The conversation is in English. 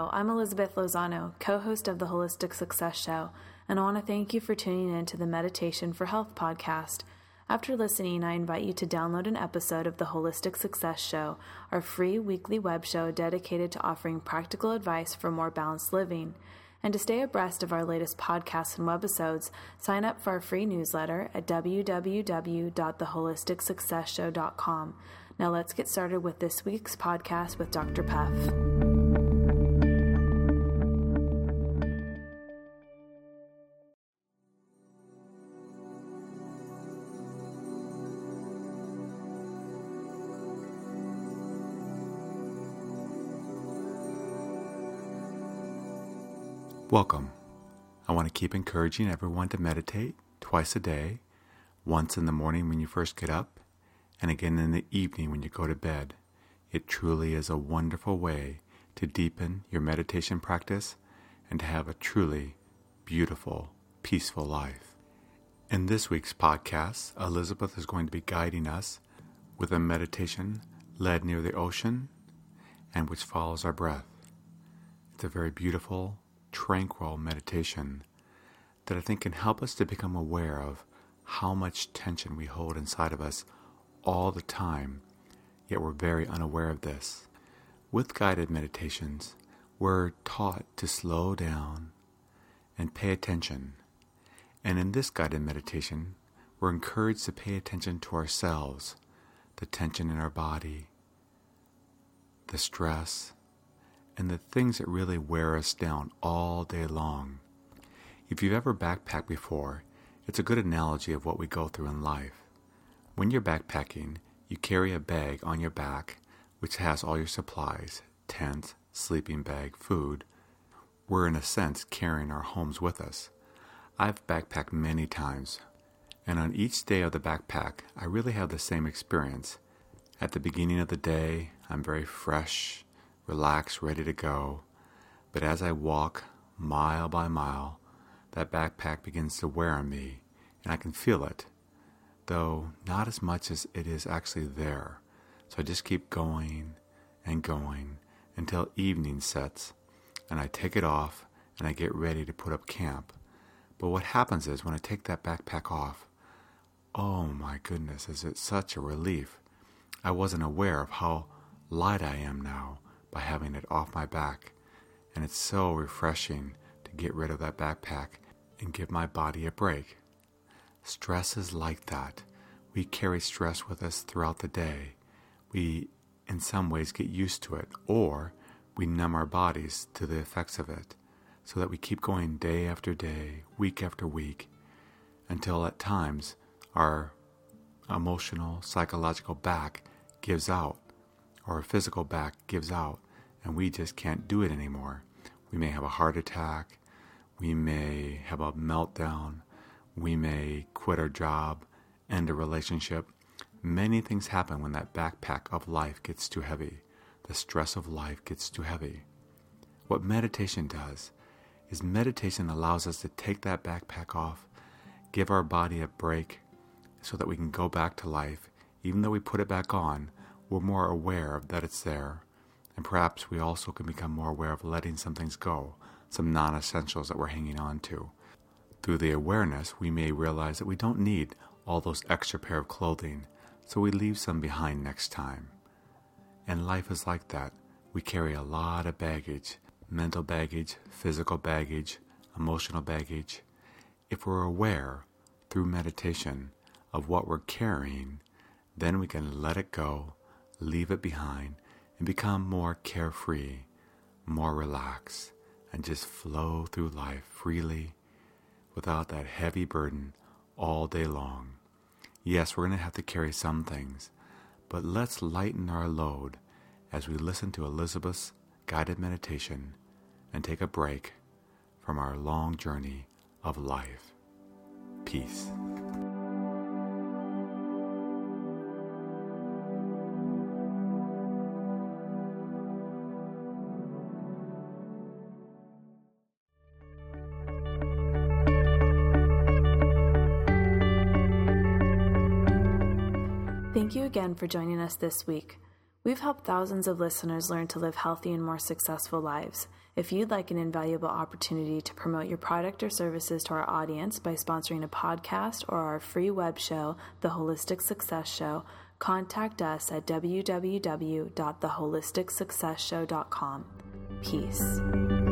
Hello, I'm Elizabeth Lozano, co-host of the Holistic Success Show, and I want to thank you for tuning in to the Meditation for Health podcast. After listening, I invite you to download an episode of the Holistic Success Show, our free weekly web show dedicated to offering practical advice for more balanced living. And to stay abreast of our latest podcasts and webisodes, sign up for our free newsletter at www.theholisticsuccessshow.com. Now let's get started with this week's podcast with Dr. Puff. Welcome. I want to keep encouraging everyone to meditate twice a day, once in the morning when you first get up, and again in the evening when you go to bed. It truly is a wonderful way to deepen your meditation practice and to have a truly beautiful, peaceful life. In this week's podcast, Elizabeth is going to be guiding us with a meditation led near the ocean and which follows our breath. It's a very beautiful, tranquil meditation that I think can help us to become aware of how much tension we hold inside of us all the time, yet we're very unaware of this. With guided meditations, we're taught to slow down and pay attention. And in this guided meditation, we're encouraged to pay attention to ourselves, the tension in our body, the stress, and the things that really wear us down all day long. If you've ever backpacked before, it's a good analogy of what we go through in life. When you're backpacking, you carry a bag on your back which has all your supplies, tent, sleeping bag, food. We're in a sense carrying our homes with us. I've backpacked many times, and on each day of the backpack, I really have the same experience. At the beginning of the day, I'm very fresh, relaxed, ready to go. But as I walk mile by mile, that backpack begins to wear on me, and I can feel it, though not as much as it is actually there. So I just keep going and going until evening sets, and I take it off and I get ready to put up camp. But what happens is when I take that backpack off, oh my goodness, is it such a relief. I wasn't aware of how light I am now by having it off my back, and it's so refreshing to get rid of that backpack and give my body a break. Stress is like that. We carry stress with us throughout the day. We, in some ways, get used to it, or we numb our bodies to the effects of it, so that we keep going day after day, week after week, until at times our emotional, psychological back gives out, or our physical back gives out, and we just can't do it anymore. We may have a heart attack, we may have a meltdown, we may quit our job, end a relationship. Many things happen when that backpack of life gets too heavy. The stress of life gets too heavy. What meditation does is meditation allows us to take that backpack off, give our body a break so that we can go back to life. Even though we put it back on, we're more aware of that it's there. And perhaps we also can become more aware of letting some things go, some non-essentials that we're hanging on to. Through the awareness, we may realize that we don't need all those extra pair of clothing, so we leave some behind next time. And life is like that. We carry a lot of baggage, mental baggage, physical baggage, emotional baggage. If we're aware through meditation of what we're carrying, then we can let it go, leave it behind, and become more carefree, more relaxed, and just flow through life freely without that heavy burden all day long. Yes, we're going to have to carry some things, but let's lighten our load as we listen to Elizabeth's guided meditation and take a break from our long journey of life. Peace. Thank you again for joining us this week. We've helped thousands of listeners learn to live healthy and more successful lives. If you'd like an invaluable opportunity to promote your product or services to our audience by sponsoring a podcast or our free web show, The Holistic Success Show, contact us at www.theholisticsuccessshow.com. Peace.